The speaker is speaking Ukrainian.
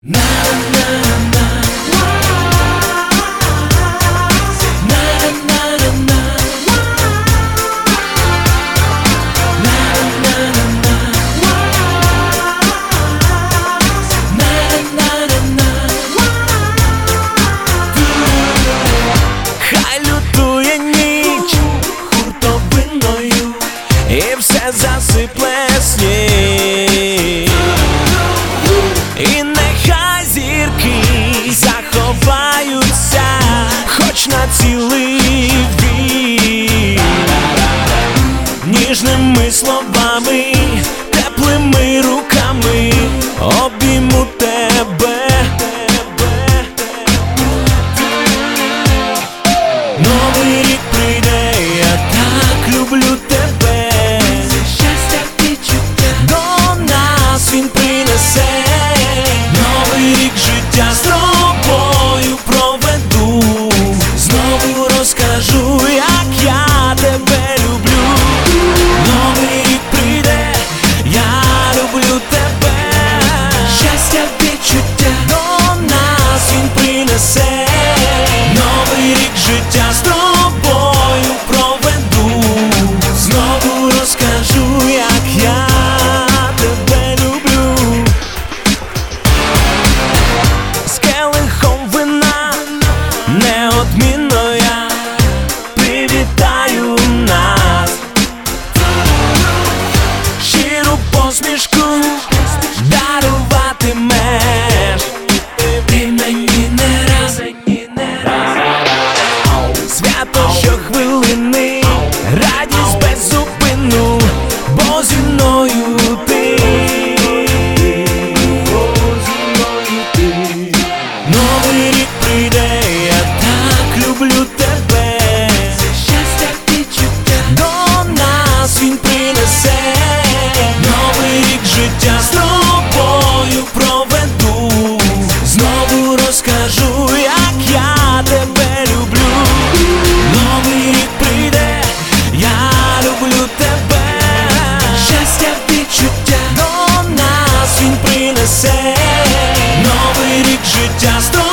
Хай лютує ніч хуртовиною і все засипле сніг. І нехай зірки заховаються хоч на цілий вік. Ніжними словами, теплими руками обійму тебе. Новий рік прийде, я так люблю тебе. Щастя, відчуття до нас він принесе. Новий рік життя з тобою проведу. Знову розкажу, як я тебе люблю. Новий рік прийде, я люблю тебе. Щастя, відчуття до нас він принесе. Новий рік життя з тобою проведу. Знову розкажу, як я тебе люблю. З келихом вина неодмінно я привітаю нас. Щиру посмішку даруватимеш ти мені не раз. Свято щохвилини, радість без зупину, бо зі мною ти. Новий рік прийде, я так люблю тебе. Щастя, відчуття до нас він принесе. Новий рік життя з тобою проведу. Знову розкажу, як я тебе люблю. Новий рік прийде, я люблю тебе. Щастя, відчуття до нас він принесе. Новий рік життя з тобою.